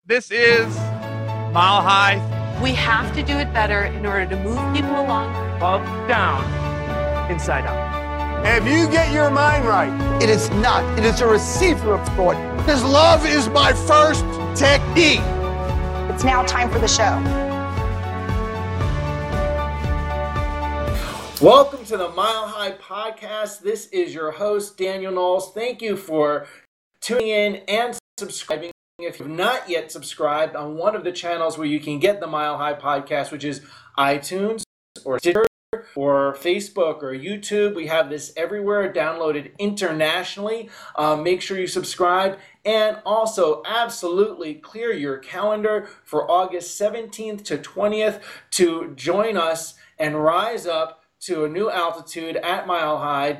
This is Mile High. We have to do it better in order to move people along. Up, down, inside out. If you get your mind right, it is not. It is a receiver of thought. because love is my first technique. It's now time for the show. Welcome to the Mile High Podcast. This is your host, Daniel Knowles. Thank you for tuning in and subscribing. If you've not yet subscribed on one of the channels where you can get the Mile High Podcast, which is iTunes or Stitcher or Facebook or YouTube, we have this everywhere, downloaded internationally. Make sure you subscribe, and also absolutely clear your calendar for August 17th to 20th to join us and rise up to a new altitude at Mile High.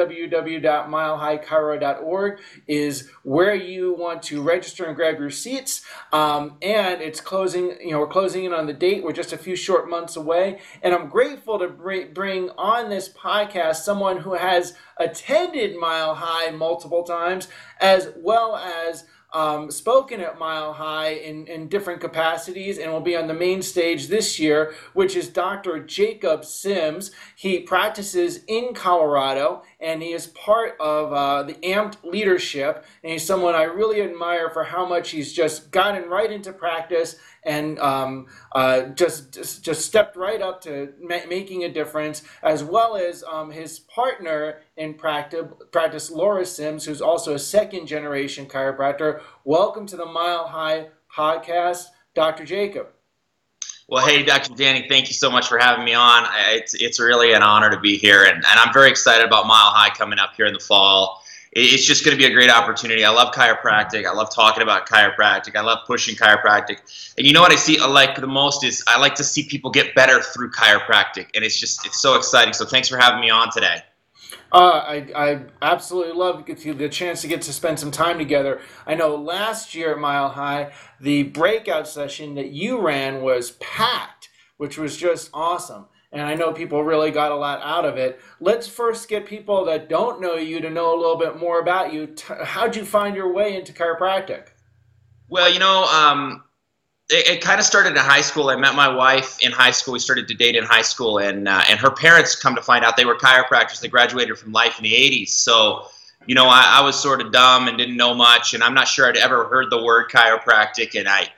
www.milehighchiro.org is where you want to register and grab your seats. And it's closing, we're closing in on the date. We're just a few short months away. And I'm grateful to bring on this podcast someone who has attended Mile High multiple times, as well as spoken at Mile High in different capacities, and will be on the main stage this year, which is Dr. Jacob Sims. He practices in Colorado, and he is part of the AMPed leadership, and he's someone I really admire for how much he's just gotten right into practice and just stepped right up to making a difference, as well as his partner in practice, Laura Sims, who's also a second-generation chiropractor. Welcome to the Mile High Podcast, Dr. Jacob. Well, hey, Dr. Danny, thank you so much for having me on. It's really an honor to be here, and I'm very excited about Mile High coming up here in the fall. It's just going to be a great opportunity. I love chiropractic. I love talking about chiropractic. I love pushing chiropractic. And you know what I like the most is I like to see people get better through chiropractic, and it's so exciting. So thanks for having me on today. I absolutely love the chance to get to spend some time together. I know last year at Mile High, the breakout session that you ran was packed, which was just awesome. And I know people really got a lot out of it. Let's first get people that don't know you to know a little bit more about you. How'd you find your way into chiropractic? Well, it kind of started in high school. I met my wife in high school. We started to date in high school, and her parents, come to find out, they were chiropractors. They graduated from Life in the 80s. So, I was sort of dumb and didn't know much, and I'm not sure I'd ever heard the word chiropractic, and I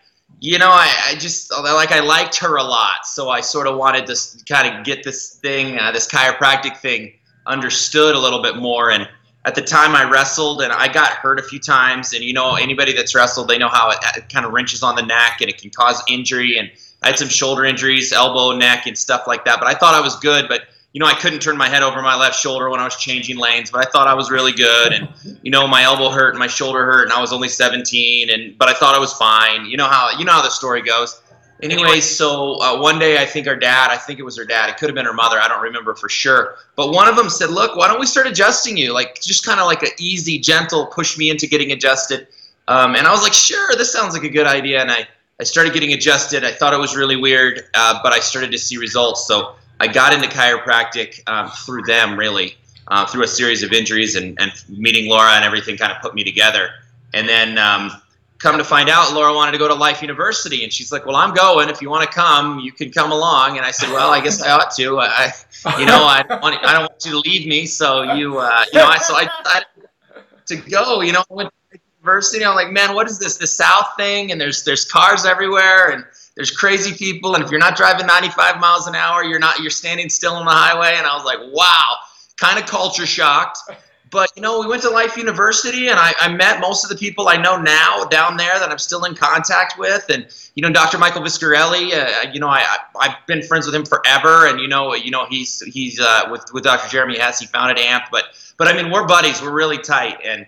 liked her a lot. So I sort of wanted to kind of get this thing, this chiropractic thing understood a little bit more. And at the time I wrestled, and I got hurt a few times, and anybody that's wrestled, they know how it kind of wrenches on the neck and it can cause injury. And I had some shoulder injuries, elbow, neck, and stuff like that. But I thought I was good, but I couldn't turn my head over my left shoulder when I was changing lanes, but I thought I was really good. And my elbow hurt and my shoulder hurt, and I was only 17, but I thought I was fine. You know how the story goes. Anyway, so one day I think it was her dad, it could have been her mother, I don't remember for sure, but one of them said, look, why don't we start adjusting you, just kind of like an easy, gentle push me into getting adjusted. And I was like, sure, this sounds like a good idea. And I started getting adjusted. I thought it was really weird, but I started to see results. So I got into chiropractic through them, really, through a series of injuries, and meeting Laura and everything kind of put me together. And then come to find out, Laura wanted to go to Life University, and she's like, well, I'm going. If you want to come, you can come along. And I said, well, I guess I ought to. I don't want you to leave me. So I decided to go. I went to university. I'm like, man, what is this? The South thing? And there's cars everywhere, and there's crazy people, and if you're not driving 95 miles an hour, you're standing still on the highway. And I was like, wow, kind of culture shocked. But, we went to Life University, and I met most of the people I know now down there that I'm still in contact with. And, Dr. Michael Viscarelli, I've been friends with him forever. And, he's with Dr. Jeremy Hess, he founded AMP. But I mean, we're buddies. We're really tight. And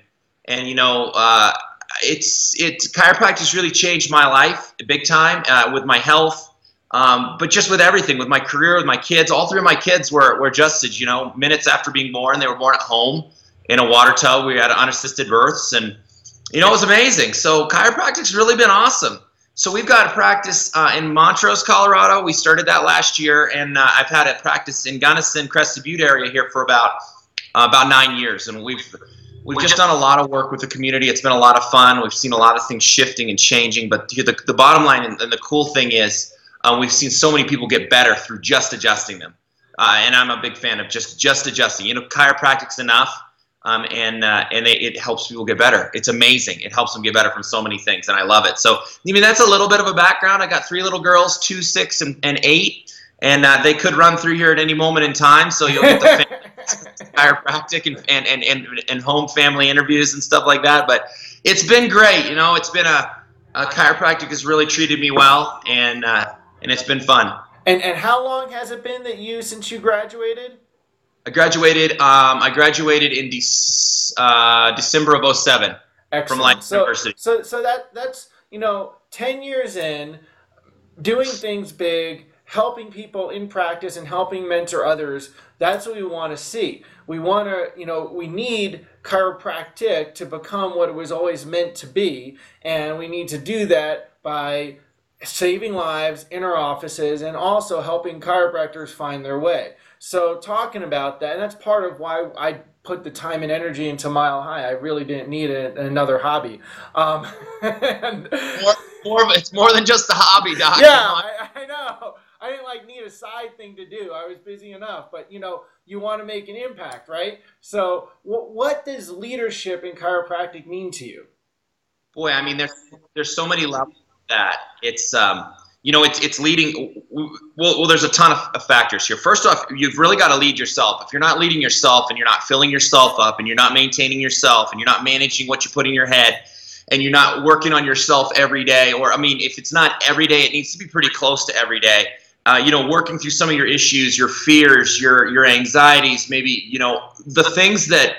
chiropractic's really changed my life big time, with my health, but just with everything, with my career, with my kids. All three of my kids were adjusted, minutes after being born. They were born at home in a water tub. We had unassisted births, and it was amazing. So chiropractic's really been awesome. So we've got a practice in Montrose, Colorado. We started that last year, and I've had a practice in Gunnison, Crested Butte area here for about 9 years, and we've we've just done a lot of work with the community. It's been a lot of fun. We've seen a lot of things shifting and changing. But the bottom line and the cool thing is we've seen so many people get better through just adjusting them. And I'm a big fan of just adjusting. Chiropractic's enough, and it helps people get better. It's amazing. It helps them get better from so many things, and I love it. So, that's a little bit of a background. I got 3 little girls, 2, 6, and 8, and they could run through here at any moment in time. So you'll get the chiropractic and home family interviews and stuff like that. But it's been great. It's been a chiropractic has really treated me well, and it's been fun. And how long has it been since you graduated? I graduated in December of 2007 from Life University. So that's 10 years in, doing things big, helping people in practice and helping mentor others. That's what we want to see. We want to, we need chiropractic to become what it was always meant to be, and we need to do that by saving lives in our offices and also helping chiropractors find their way. So talking about that, and that's part of why I put the time and energy into Mile High. I really didn't need another hobby. It's more than just a hobby, Doc. Yeah, I know. I didn't need a side thing to do. I was busy enough. But, you want to make an impact, right? So what does leadership in chiropractic mean to you? Boy, there's so many levels that it's it's leading. Well, there's a ton of factors here. First off, you've really got to lead yourself. If you're not leading yourself and you're not filling yourself up and you're not maintaining yourself and you're not managing what you put in your head and you're not working on yourself every day, or if it's not every day, it needs to be pretty close to every day. Working through some of your issues, your fears, your anxieties, maybe the things that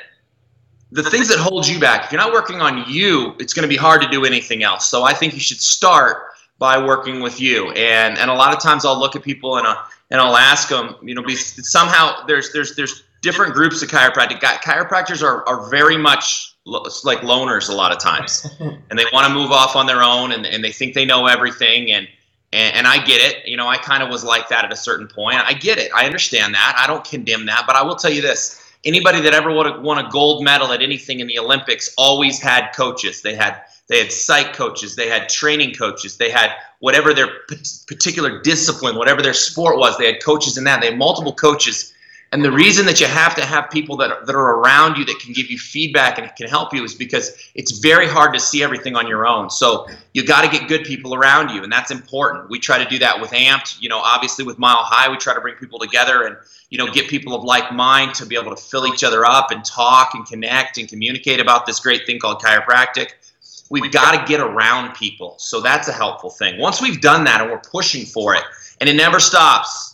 hold you back. If you're not working on you, it's going to be hard to do anything else. So I think you should start by working with you. And a lot of times I'll look at people and I'll ask them, somehow there's different groups of chiropractic. Chiropractors are very much like loners a lot of times, and they want to move off on their own, and they think they know everything. And I get it. I kind of was like that at a certain point. I get it. I understand that. I don't condemn that. But I will tell you this. Anybody that ever won a gold medal at anything in the Olympics always had coaches. They had psych coaches. They had training coaches. They had whatever their particular discipline, whatever their sport was. They had coaches in that. They had multiple coaches. And the reason that you have to have people that are around you that can give you feedback and can help you is because it's very hard to see everything on your own. So you got to get good people around you, and that's important. We try to do that with AMPed. Obviously with Mile High, we try to bring people together and get people of like mind to be able to fill each other up and talk and connect and communicate about this great thing called chiropractic. We've got to get around people. So that's a helpful thing. Once we've done that and we're pushing for it, and it never stops,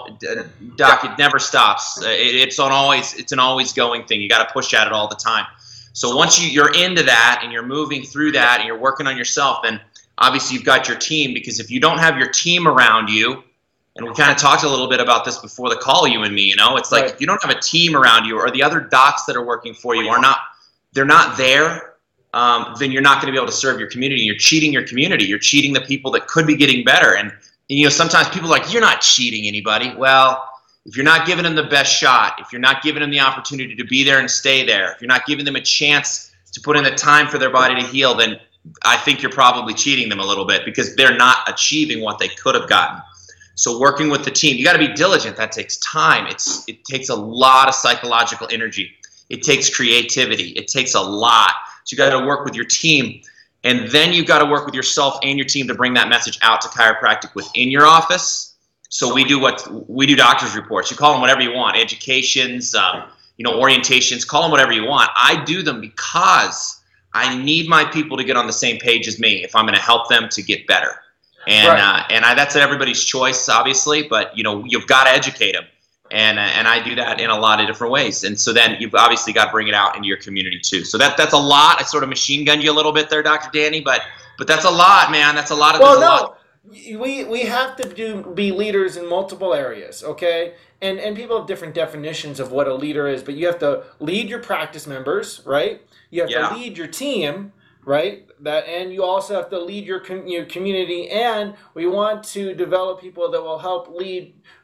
Doc, it never stops. It's an always going thing. You got to push at it all the time. So once you're into that and you're moving through that and you're working on yourself, then obviously you've got your team, because if you don't have your team around you, and we kind of talked a little bit about this before the call, you and me, it's like, if you don't have a team around you, or the other docs that are working for you they're not there, then you're not going to be able to serve your community. You're cheating your community. You're cheating the people that could be getting better. And sometimes people are like, you're not cheating anybody. Well, if you're not giving them the best shot, if you're not giving them the opportunity to be there and stay there, if you're not giving them a chance to put in the time for their body to heal, then I think you're probably cheating them a little bit, because they're not achieving what they could have gotten. So working with the team, you got to be diligent. That takes time. It takes a lot of psychological energy. It takes creativity. It takes a lot. So you got to work with your team. And then you've got to work with yourself and your team to bring that message out to chiropractic within your office. So we do doctor's reports. You call them whatever you want, educations, orientations, call them whatever you want. I do them because I need my people to get on the same page as me if I'm going to help them to get better. And that's everybody's choice, obviously, but you've got to educate them. And I do that in a lot of different ways. And so then you've obviously got to bring it out into your community too. So that's a lot. I sort of machine gunned you a little bit there, Dr. Danny, but that's a lot, man. That's a lot of lot. We have to be leaders in multiple areas, okay? And people have different definitions of what a leader is, but you have to lead your practice members, right? You have to lead your team, right? And you also have to lead your community, and we want to develop people that will help lead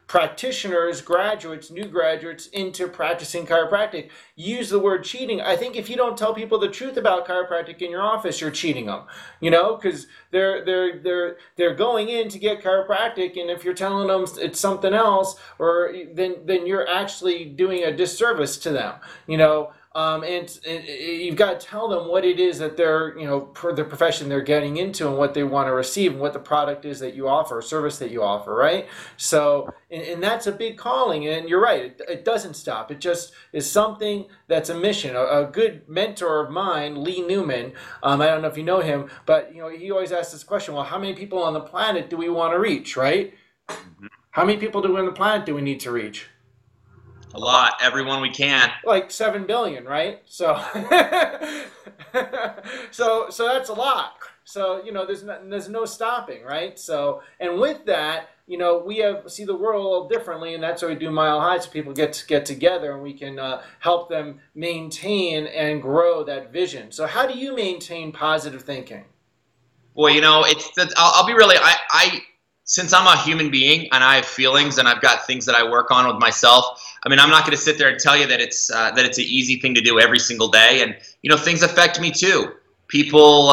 practitioners, graduates, new graduates into practicing chiropractic use the word cheating. I think if you don't tell people the truth about chiropractic in your office, you're cheating them, because they're going in to get chiropractic, and if you're telling them it's something else, or then you're actually doing a disservice to them, and you've got to tell them what it is that they're, per the profession they're getting into and what they want to receive and what the product is that you offer, service that you offer, right? So, and that's a big calling, and you're right, it doesn't stop. It just is something that's a mission. A good mentor of mine, Lee Newman, I don't know if you know him, but he always asks this question, well, how many people on the planet do we want to reach, right? How many people on the planet do we need to reach? A lot. Everyone we can. Like 7 billion, right? So, so that's a lot. So there's no stopping, right? So, and with that, we see the world a little differently, and that's why we do Mile High, so people get together, and we can help them maintain and grow that vision. So, how do you maintain positive thinking? Well, I'll be really. Since I'm a human being and I have feelings and I've got things that I work on with myself, I'm not going to sit there and tell you that it's an easy thing to do every single day. And things affect me too. People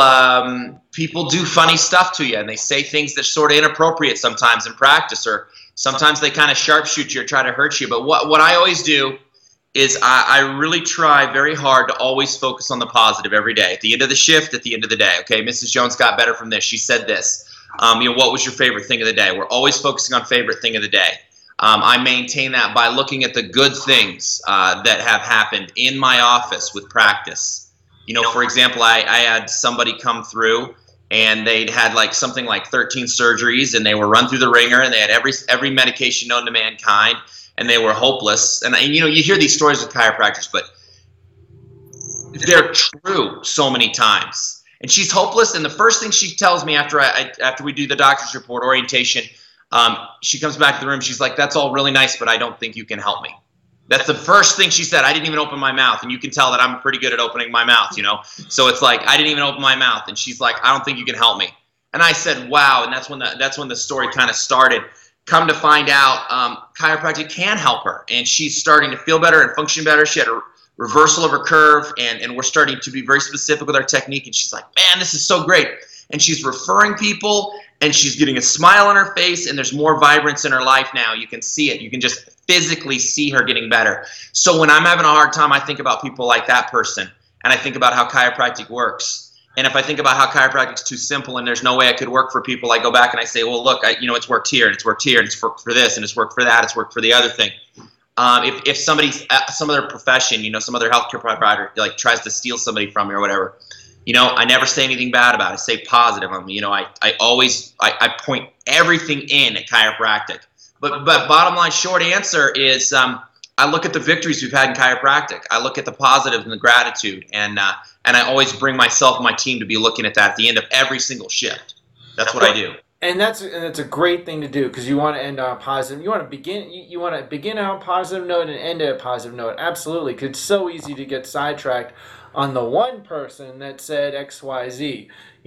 do funny stuff to you, and they say things that's sort of inappropriate sometimes in practice, or sometimes they kind of sharpshoot you or try to hurt you. But what I always do is I really try very hard to always focus on the positive every day. At the end of the shift, at the end of the day, okay, Mrs. Jones got better from this. She said this. What was your favorite thing of the day? We're always focusing on favorite thing of the day. I maintain that by looking at the good things that have happened in my office with practice. For example, I had somebody come through and they'd had something like 13 surgeries, and they were run through the ringer, and they had every medication known to mankind, and they were hopeless. And you hear these stories with chiropractors, but they're true so many times. And she's hopeless, and the first thing she tells me after we do the doctor's report orientation, she comes back to the room, she's like, that's all really nice, but I don't think you can help me. That's the first thing she said. I didn't even open my mouth, and you can tell that I'm pretty good at opening my mouth, So it's like, I didn't even open my mouth, and she's like, I don't think you can help me. And I said, wow, and that's when the story kind of started. Come to find out, chiropractic can help her, and she's starting to feel better and function better. She had a reversal of her curve, and we're starting to be very specific with our technique, and she's like, man, this is so great. And she's referring people, and she's getting a smile on her face, and there's more vibrance in her life now. You can see it. You can just physically see her getting better. So when I'm having a hard time, I think about people like that person, and I think about how chiropractic works. And if I think about how chiropractic's too simple and there's no way I could work for people, I go back and I say, well, look, it's worked here, and it's worked here, and it's worked for this, and it's worked for that, it's worked for the other thing. If somebody's some other profession, some other healthcare provider tries to steal somebody from me or whatever, I never say anything bad about it. I say positive. I always point everything in at chiropractic. But bottom line, short answer is I look at the victories we've had in chiropractic. I look at the positive and the gratitude, and I always bring myself and my team to be looking at that at the end of every single shift. That's what I do. And that's a great thing to do, because you want to end on a positive. You want to begin on a positive note and end at a positive note. Absolutely, because it's so easy to get sidetracked on the one person that said X, Y, Z,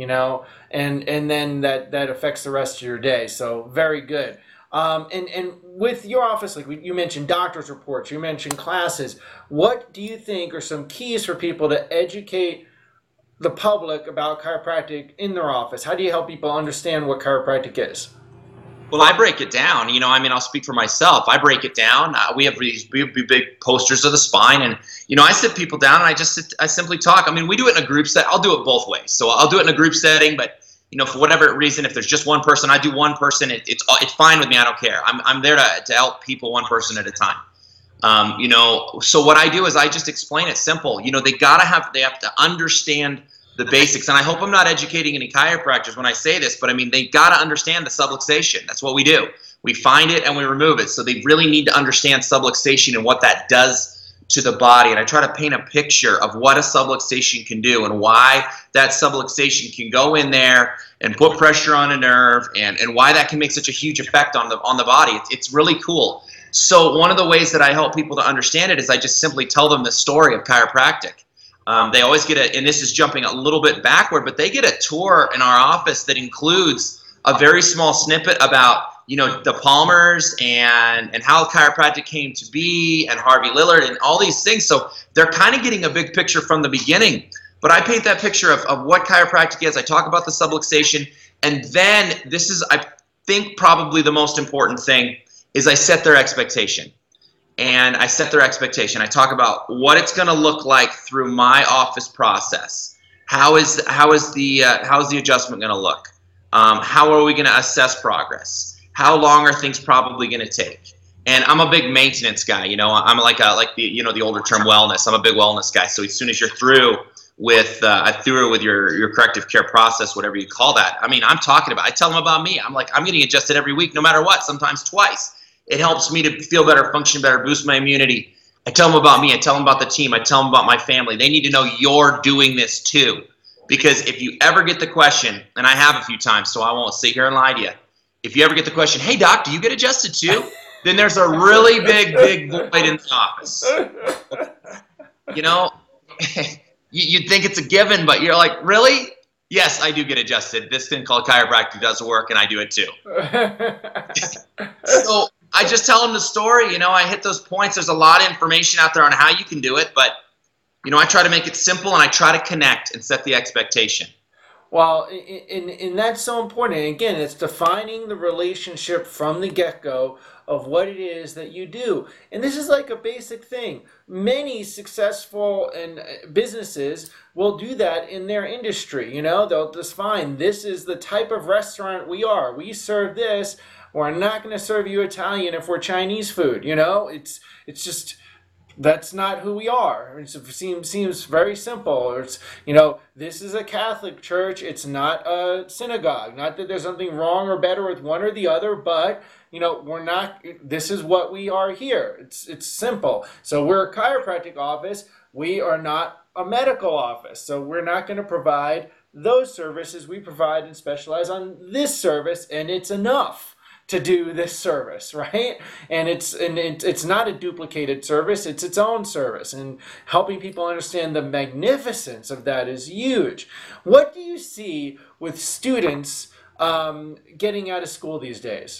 and then that affects the rest of your day. So very good. And with your office, you mentioned doctor's reports, you mentioned classes. What do you think are some keys for people to educate the public about chiropractic in their office? How do you help people understand what chiropractic is? Well, I break it down. I'll speak for myself. I break it down. We have these big posters of the spine, and I sit people down and I simply talk. We do it in a group set. I'll do it both ways. So I'll do it in a group setting, but for whatever reason, if there's just one person, I do one person. It's fine with me. I don't care. I'm there to help people one person at a time. So what I do is I just explain it simple. They have to understand the basics. And I hope I'm not educating any chiropractors when I say this, but they got to understand the subluxation. That's what we do. We find it and we remove it. So they really need to understand subluxation and what that does to the body. And I try to paint a picture of what a subluxation can do and why that subluxation can go in there and put pressure on a nerve, and why that can make such a huge effect on the body. It's really cool. So one of the ways that I help people to understand it is I just simply tell them the story of chiropractic. They always get and this is jumping a little bit backward, but they get a tour in our office that includes a very small snippet about the Palmers and how chiropractic came to be and Harvey Lillard and all these things. So they're kind of getting a big picture from the beginning. But I paint that picture of what chiropractic is. I talk about the subluxation. And then this is, I think, probably the most important thing is I set their expectation. And I set their expectation. I talk about what it's going to look like through my office process. How is the adjustment going to look? How are we going to assess progress? How long are things probably going to take? And I'm a big maintenance guy. I'm like the older term wellness. I'm a big wellness guy. So as soon as you're through with your corrective care process, whatever you call that, I tell them about me. I'm like, I'm getting adjusted every week, no matter what. Sometimes twice. It helps me to feel better, function better, boost my immunity. I tell them about me. I tell them about the team. I tell them about my family. They need to know you're doing this too. Because if you ever get the question, and I have a few times, so I won't sit here and lie to you. If you ever get the question, hey, doc, do you get adjusted too? Then there's a really big void in the office. You'd think it's a given, but you're like, really? Yes, I do get adjusted. This thing called chiropractic does work, and I do it too. So I just tell them the story. I hit those points. There's a lot of information out there on how you can do it, but I try to make it simple, and I try to connect and set the expectation. Well, and that's so important. And again, it's defining the relationship from the get-go of what it is that you do. And this is like a basic thing. Many successful businesses will do that in their industry. They'll just find this is the type of restaurant we are. We serve this. We're not going to serve you Italian if we're Chinese food. It's just... that's not who we are. It seems very simple. It's, this is a Catholic church. It's not a synagogue. Not that there's something wrong or better with one or the other, but, we're not, this is what we are here. It's simple. So we're a chiropractic office. We are not a medical office. So we're not going to provide those services. We provide and specialize on this service, and it's enough to do this service, right? And it's not a duplicated service, it's its own service. And helping people understand the magnificence of that is huge. What do you see with students getting out of school these days?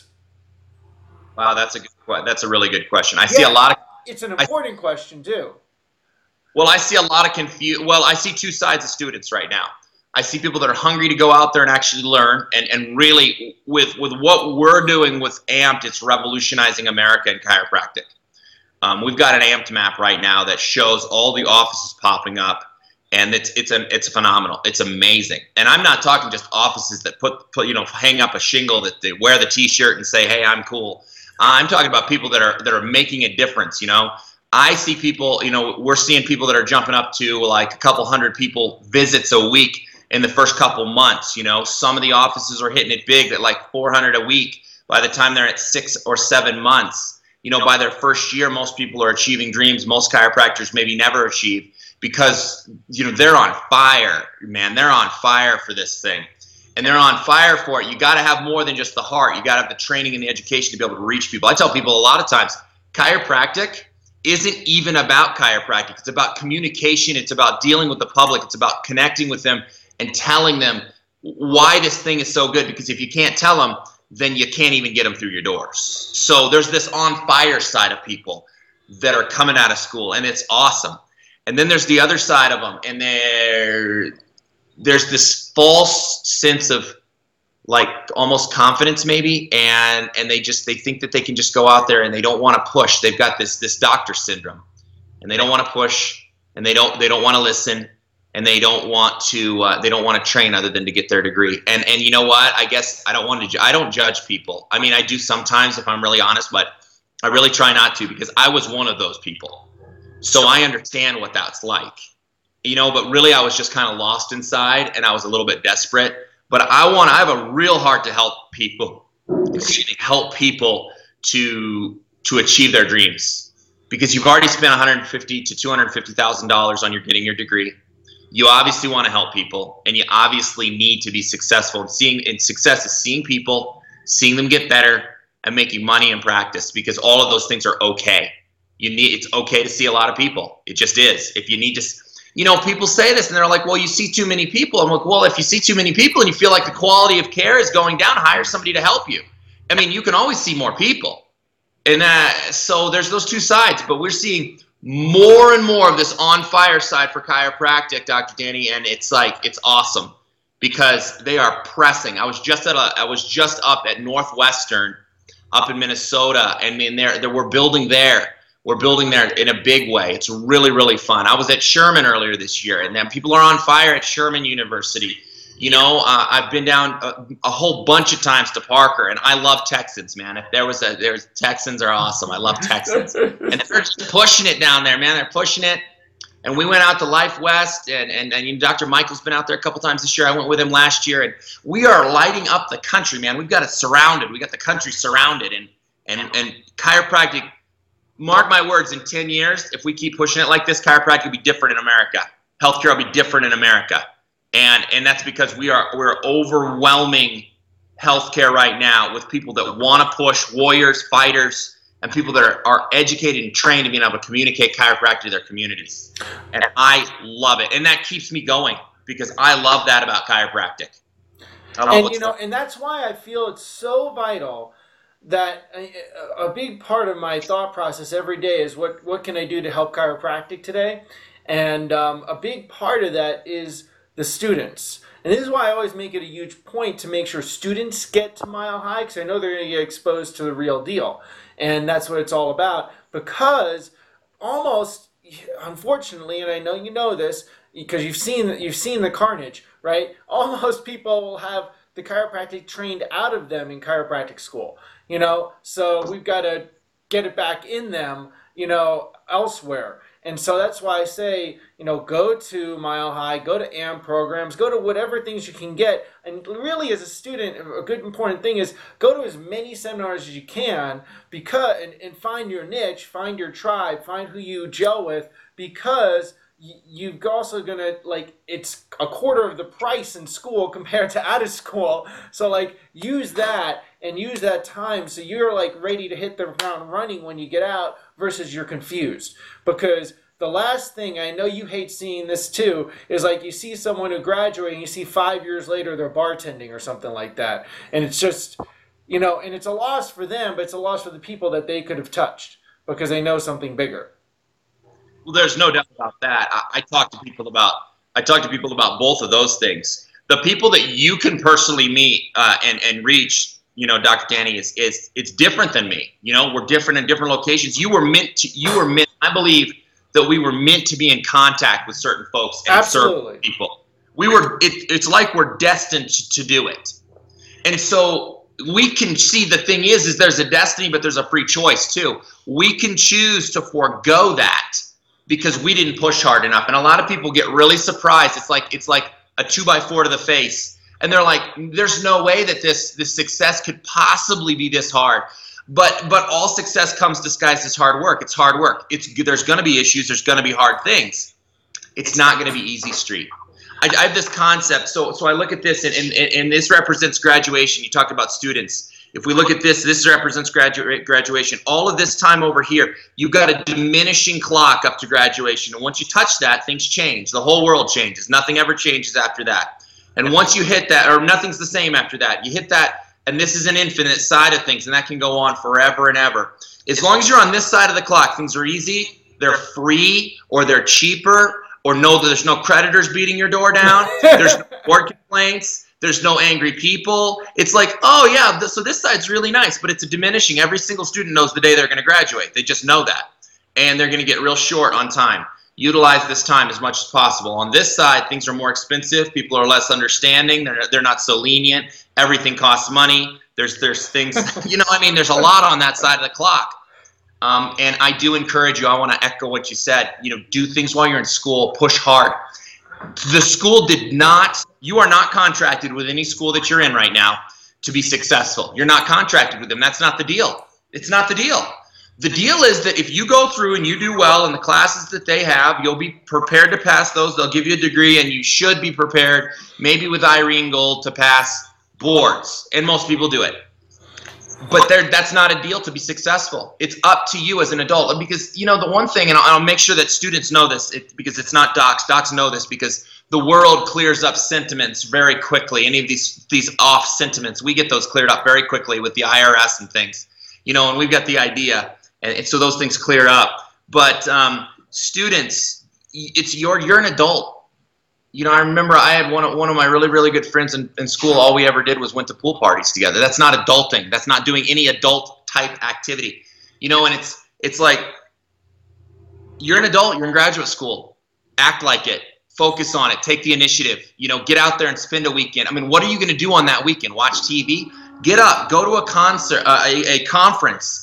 Wow, that's a really good question. I see a lot of... It's an important question too. Well, I see a lot of I see two sides of students right now. I see people that are hungry to go out there and actually learn, and really with what we're doing with AMPed, it's revolutionizing America in chiropractic. We've got an AMPed map right now that shows all the offices popping up, and it's phenomenal. It's amazing. And I'm not talking just offices that hang up a shingle, that they wear the T-shirt and say, hey, I'm cool. I'm talking about people that are making a difference. I see people, we're seeing people that are jumping up to like a couple hundred people visits a week in the first couple months. Some of the offices are hitting it big at like 400 a week by the time they're at 6 or 7 months. By their first year, most people are achieving dreams most chiropractors maybe never achieve, because they're on fire, man. They're on fire for this thing, and they're on fire for it. You got to have more than just the heart. You got to have the training and the education to be able to reach people. I tell people a lot of times, chiropractic isn't even about chiropractic. It's about communication. It's about dealing with the public. It's about connecting with them and telling them why this thing is so good, because if you can't tell them, then you can't even get them through your doors. So there's this on fire side of people that are coming out of school, and it's awesome. And then there's the other side of them, and there's this false sense of like almost confidence maybe, and they think that they can just go out there and they don't want to push. They've got this doctor syndrome, and they don't want to push, and they don't want to listen, and they don't want to train other than to get their degree. And you know what? I guess I don't judge people. I mean, I do sometimes if I'm really honest, but I really try not to, because I was one of those people. So I understand what that's like. But really I was just kind of lost inside, and I was a little bit desperate. But I have a real heart to help people. Help people to achieve their dreams, because you've already spent $150,000 to $250,000 on getting your degree. You obviously want to help people, and you obviously need to be successful. And success is seeing people, seeing them get better, and making money in practice, because all of those things are okay. It's okay to see a lot of people. It just is. If you need to, people say this and they're like, well, you see too many people. I'm like, well, if you see too many people and you feel like the quality of care is going down, hire somebody to help you. I mean, you can always see more people. And so there's those two sides, but we're seeing more and more of this on fire side for chiropractic, Dr. Danny, and it's awesome because they are pressing. I was just up at Northwestern up in Minnesota, and we're building there. We're building there in a big way. It's really, really fun. I was at Sherman earlier this year, and then people are on fire at Sherman University. You know, I've been down a whole bunch of times to Parker, and I love Texans, man. If there's Texans are awesome. I love Texans, and they're just pushing it down there, man. They're pushing it. And we went out to Life West, and Dr. Michael's been out there a couple times this year. I went with him last year, and we are lighting up the country, man. We've got it surrounded. We got the country surrounded, and chiropractic. Mark my words, in 10 years, if we keep pushing it like this, chiropractic will be different in America. Healthcare will be different in America. And that's because we're overwhelming healthcare right now with people that want to push, warriors, fighters, and people that are educated and trained to being able to communicate chiropractic to their communities. And I love it. And that keeps me going because I love that about chiropractic. And that's why I feel it's so vital that a big part of my thought process every day is what can I do to help chiropractic today? And a big part of that is the students. And this is why I always make it a huge point to make sure students get to Mile High, because I know they're going to get exposed to the real deal. And that's what it's all about. Because almost, unfortunately, and I know you know this, because you've seen the carnage, right? Almost people will have the chiropractic trained out of them in chiropractic school, you know? So we've got to get it back in them, you know, elsewhere. And so that's why I say, you know, go to Mile High, go to AMP programs, go to whatever things you can get. And really, as a student, a good important thing is go to as many seminars as you can and find your niche, find your tribe, find who you gel with, because you've also going to, like, it's a quarter of the price in school compared to out of school. So, like, use that and use that time so you're, like, ready to hit the ground running when you get out versus you're confused. Because the last thing, I know you hate seeing this too, is like you see someone who graduated and you see 5 years later they're bartending or something like that. And it's just, you know, and it's a loss for them, but it's a loss for the people that they could have touched because they know something bigger. Well, there's no doubt about that. I talk to people about both of those things. The people that you can personally meet and reach, you know, Dr. Danny, it's different than me. You know, we're different in different locations. You were meant. I believe that we were meant to be in contact with certain folks and certain people. It's like we're destined to do it. And so we can see the thing is there's a destiny, but there's a free choice too. We can choose to forego that because we didn't push hard enough. And a lot of people get really surprised. It's like a 2x4 to the face. And they're like, there's no way that this success could possibly be this hard. But all success comes disguised as hard work. It's hard work. There's going to be issues. There's going to be hard things. It's not going to be easy street. I have this concept. So I look at this, and this represents graduation. You talked about students. If we look at this represents graduation. All of this time over here, you've got a diminishing clock up to graduation. And once you touch that, things change. The whole world changes. Nothing ever changes after that. And once you hit that, or nothing's the same after that, you hit that, and this is an infinite side of things, and that can go on forever and ever. As long as you're on this side of the clock, things are easy, they're free, or they're cheaper, or there's no creditors beating your door down, there's no board complaints, there's no angry people. It's like, oh yeah, so this side's really nice, but it's a diminishing. Every single student knows the day they're going to graduate. They just know that. And they're going to get real short on time. Utilize this time as much as possible. On this side, things are more expensive. People are less understanding. They're not so lenient. Everything costs money. There's things, you know, I mean, there's a lot on that side of the clock. And I do encourage you, I want to echo what you said, you know, do things while you're in school, push hard. The school you are not contracted with any school that you're in right now to be successful. You're not contracted with them. That's not the deal. It's not the deal. The deal is that if you go through and you do well in the classes that they have, you'll be prepared to pass those. They'll give you a degree, and you should be prepared, maybe with Irene Gold, to pass boards. And most people do it. But that's not a deal to be successful. It's up to you as an adult. Because, you know, the one thing, and I'll make sure that students know this, because it's not docs. Docs know this because the world clears up sentiments very quickly. Any of these off sentiments, we get those cleared up very quickly with the IRS and things, and we've got the idea, and so those things clear up. But students, you're an adult. I remember I had one of my really, really good friends in school. All we ever did was went to pool parties together. That's not adulting. That's not doing any adult type activity. And it's like, you're an adult. You're in graduate school. Act like it. Focus on it. Take the initiative. Get out there and spend a weekend. I mean, what are you going to do on that weekend? Watch TV? Get up. Go to a concert, a conference.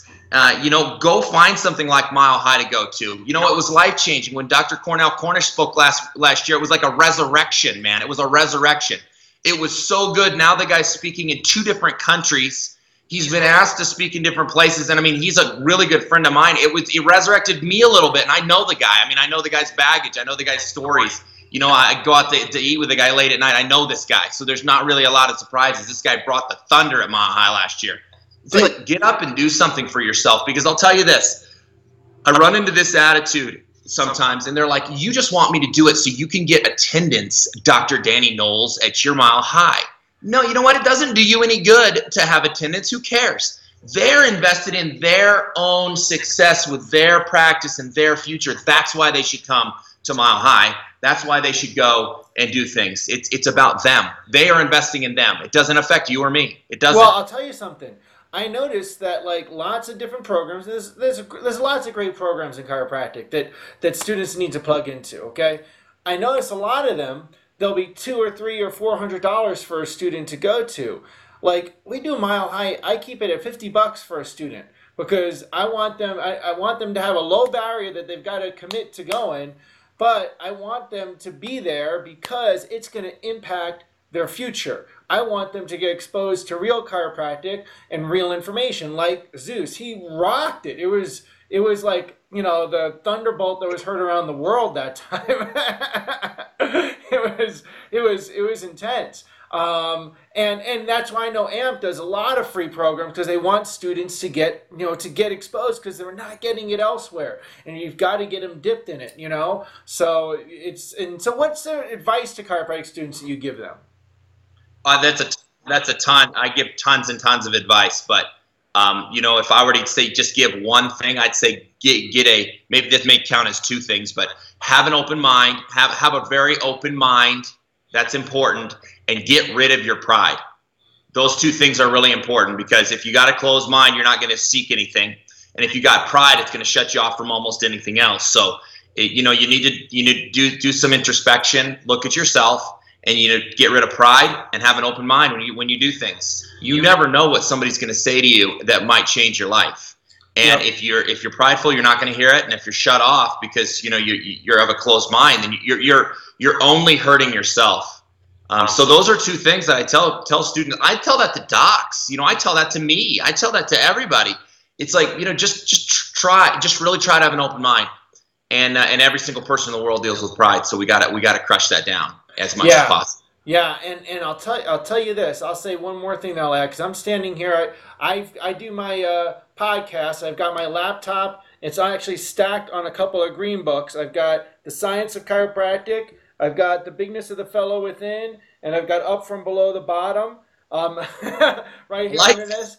Go find something like Mile High to go to. It was life-changing. When Dr. Cornell Cornish spoke last year, it was like a resurrection, man. It was a resurrection. It was so good. Now the guy's speaking in 2 different countries. He's been asked to speak in different places. And, I mean, he's a really good friend of mine. It resurrected me a little bit, and I know the guy. I mean, I know the guy's baggage. I know the guy's stories. I go out to eat with the guy late at night. I know this guy. So there's not really a lot of surprises. This guy brought the thunder at Mile High last year. But get up and do something for yourself, because I'll tell you this. I run into this attitude sometimes, and they're like, you just want me to do it so you can get attendance, Dr. Danny Knowles, at your Mile High. No, you know what? It doesn't do you any good to have attendance. Who cares? They're invested in their own success with their practice and their future. That's why they should come to Mile High. That's why they should go and do things. It's about them. They are investing in them. It doesn't affect you or me. It doesn't. Well, I'll tell you something. I noticed that lots of different programs. There's lots of great programs in chiropractic that students need to plug into. Okay, I notice a lot of them. There'll be $200 or $300 or $400 for a student to go to. Like we do Mile High, I keep it at $50 for a student because I want them. I want them to have a low barrier that they've got to commit to going, but I want them to be there because it's going to impact their future. I want them to get exposed to real chiropractic and real information. Like Zeus, he rocked it. It was like, the thunderbolt that was heard around the world that time. it was intense. And that's why I know AMP does a lot of free programs because they want students to get exposed because they're not getting it elsewhere. And you've got to get them dipped in it, So so what's the advice to chiropractic students that you give them? That's a ton. I give tons and tons of advice, but if I were to say just give one thing, I'd say maybe this may count as 2 things, but have an open mind, have a very open mind. That's important, and get rid of your pride. Those 2 things are really important because if you got a closed mind, you're not going to seek anything, and if you got pride, it's going to shut you off from almost anything else. So, you need to do some introspection, look at yourself. And get rid of pride and have an open mind when you do things. You never know what somebody's going to say to you that might change your life. And if you're prideful, you're not going to hear it. And if you're shut off because you're of a closed mind, then you're only hurting yourself. So those are 2 things that I tell students. I tell that to docs. I tell that to me. I tell that to everybody. It's like just really try to have an open mind. And every single person in the world deals with pride. So we got to crush that down as much as possible. Yeah, and I'll tell you this. I'll say one more thing that I'll add because I'm standing here. I do my podcast. I've got my laptop. It's actually stacked on a couple of green books. I've got The Science of Chiropractic. I've got The Bigness of the Fellow Within, and I've got Up from Below the Bottom. Right here under this.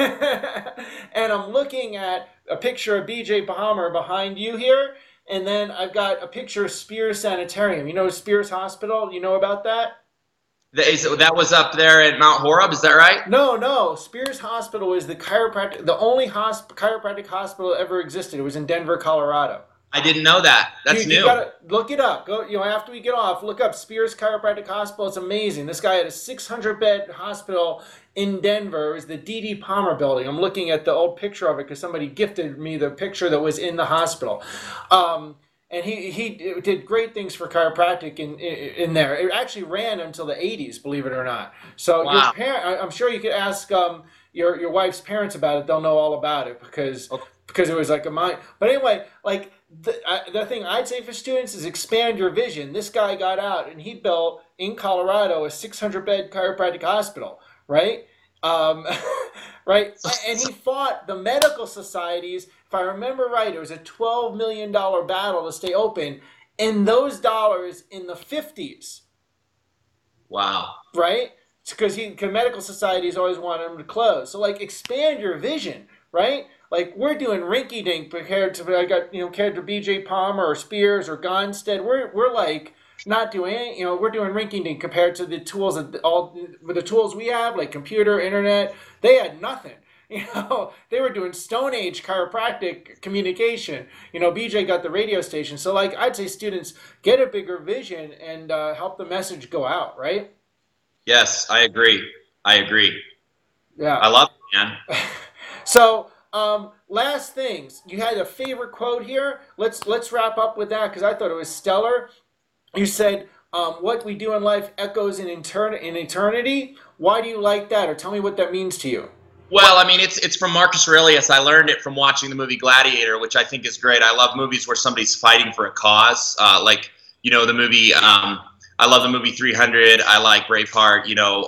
And I'm looking at a picture of BJ Palmer behind you here. And then I've got a picture of Spears Sanitarium. Spears Hospital? You know about that? That was up there at Mount Horeb, is that right? No. Spears Hospital is the only chiropractic hospital that ever existed. It was in Denver, Colorado. I didn't know that. That's new. You gotta look it up. Go, after we get off, look up Spears Chiropractic Hospital. It's amazing. This guy had a 600-bed hospital in Denver. It was the D.D. Palmer building. I'm looking at the old picture of it because somebody gifted me the picture that was in the hospital. And he did great things for chiropractic in there. It actually ran until the 80s, believe it or not. So wow. I'm sure you could ask your wife's parents about it. They'll know all about it because it was like a mind. But anyway, like the thing I'd say for students is expand your vision. This guy got out and he built in Colorado a 600-bed chiropractic hospital, right? Right? And he fought the medical societies. If I remember right, it was a $12 million battle to stay open. and those dollars in the 50s. Wow. Right? Because medical societies always wanted them to close. So like expand your vision, right? Like we're doing rinky dink compared to compared to BJ Palmer or Spears or Gonstead. We're like not doing any, we're doing rinky dink compared to the tools with the tools we have, like computer, internet. They had nothing. They were doing Stone Age chiropractic communication. BJ got the radio station. So like I'd say students get a bigger vision and help the message go out, right? Yes, I agree. Yeah. I love it, man. So, last things. You had a favorite quote here. Let's wrap up with that because I thought it was stellar. You said, "What we do in life echoes in eternity." Why do you like that, or tell me what that means to you? Well, I mean, it's from Marcus Aurelius. I learned it from watching the movie Gladiator, which I think is great. I love movies where somebody's fighting for a cause, like the movie. I love the movie 300. I like Braveheart.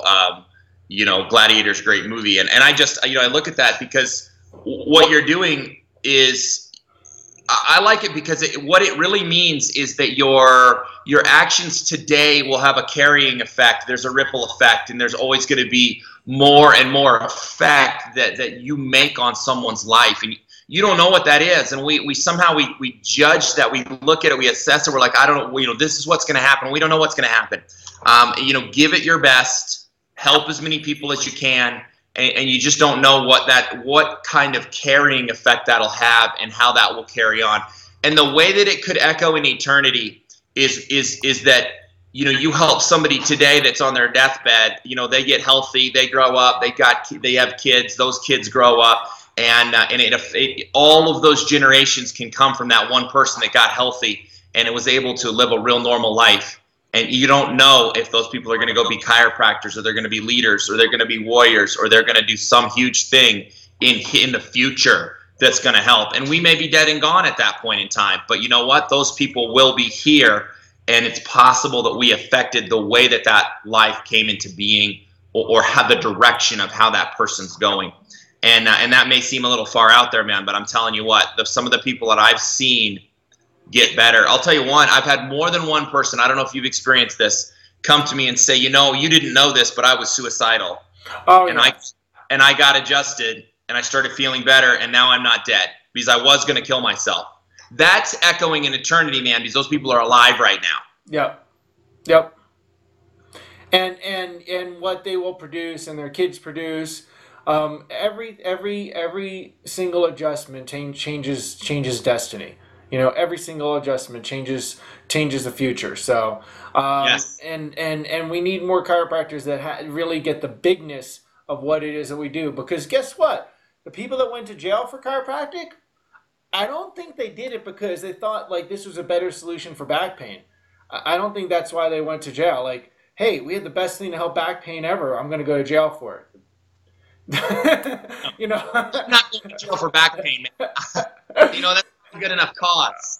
Gladiator's a great movie, and I just I look at that because what you're doing is I like it because what it really means is that your actions today will have a carrying effect. There's a ripple effect, and there's always going to be more and more effect that you make on someone's life, and you don't know what that is. And we somehow we judge that. We look at it, we assess it. We're like, I don't know, this is what's going to happen. We don't know what's going to happen. Give it your best, help as many people as you can. And you just don't know what kind of carrying effect that'll have and how that will carry on. And the way that it could echo in eternity is that you help somebody today that's on their deathbed. They get healthy, they grow up, they have kids, those kids grow up, and all of those generations can come from that one person that got healthy and it was able to live a real normal life. And you don't know if those people are going to go be chiropractors, or they're going to be leaders, or they're going to be warriors, or they're going to do some huge thing in the future that's going to help. And we may be dead and gone at that point in time. But you know what? Those people will be here, and it's possible that we affected the way that life came into being, or have the direction of how that person's going. And that may seem a little far out there, man, but I'm telling you what, some of the people that I've seen get better. I'll tell you one, I've had more than one person, I don't know if you've experienced this, come to me and say, you didn't know this, but I was suicidal. Oh, and yeah. I got adjusted, and I started feeling better, and now I'm not dead, because I was going to kill myself. That's echoing in eternity, man, because those people are alive right now. Yep. And what they will produce and their kids produce, every single adjustment changes destiny. Every single adjustment changes the future. So, yes. And we need more chiropractors that really get the bigness of what it is that we do. Because guess what? The people that went to jail for chiropractic, I don't think they did it because they thought like this was a better solution for back pain. I don't think that's why they went to jail. Like, hey, we had the best thing to help back pain ever. I'm going to go to jail for it. I'm not going to jail for back pain, man. That's good enough cause.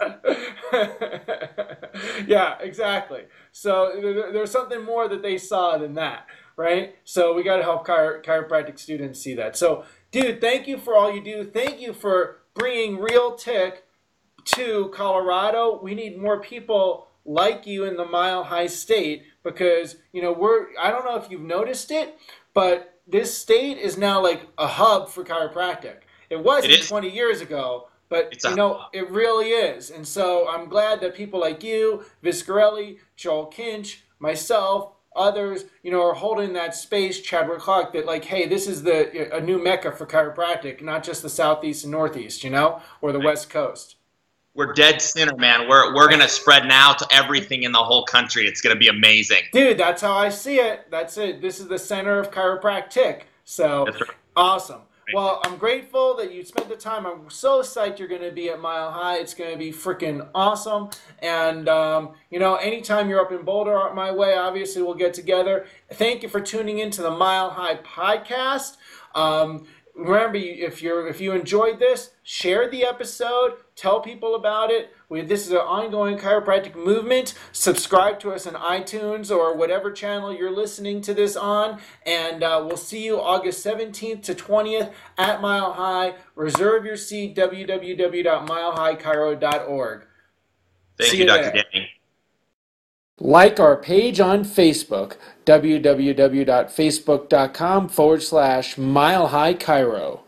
Yeah, exactly. So there's something more that they saw than that, right? So we got to help chiropractic students see that. So, dude, thank you for all you do. Thank you for bringing Real Tick to Colorado. We need more people like you in the Mile High State because, I don't know if you've noticed it, but this state is now like a hub for chiropractic. It wasn't 20 years ago. But, it really is. And so I'm glad that people like you, Viscarelli, Joel Kinch, myself, others, are holding that space, Chadwick Hawk, that like, hey, this is a new mecca for chiropractic, not just the Southeast and Northeast, or the West Coast. We're dead center, man. We're going to spread now to everything in the whole country. It's going to be amazing. Dude, that's how I see it. That's it. This is the center of chiropractic. So, that's right. Awesome. Well, I'm grateful that you spent the time. I'm so psyched you're going to be at Mile High. It's going to be freaking awesome. And, anytime you're up in Boulder my way, obviously we'll get together. Thank you for tuning into the Mile High podcast. Remember, if you enjoyed this, share the episode, tell people about it. This is an ongoing chiropractic movement. Subscribe to us on iTunes or whatever channel you're listening to this on. And we'll see you August 17th to 20th at Mile High. Reserve your seat, www.milehighchiro.org. Thank See you, you Dr. there. Danny. Like our page on Facebook, www.facebook.com/Mile High Chiro.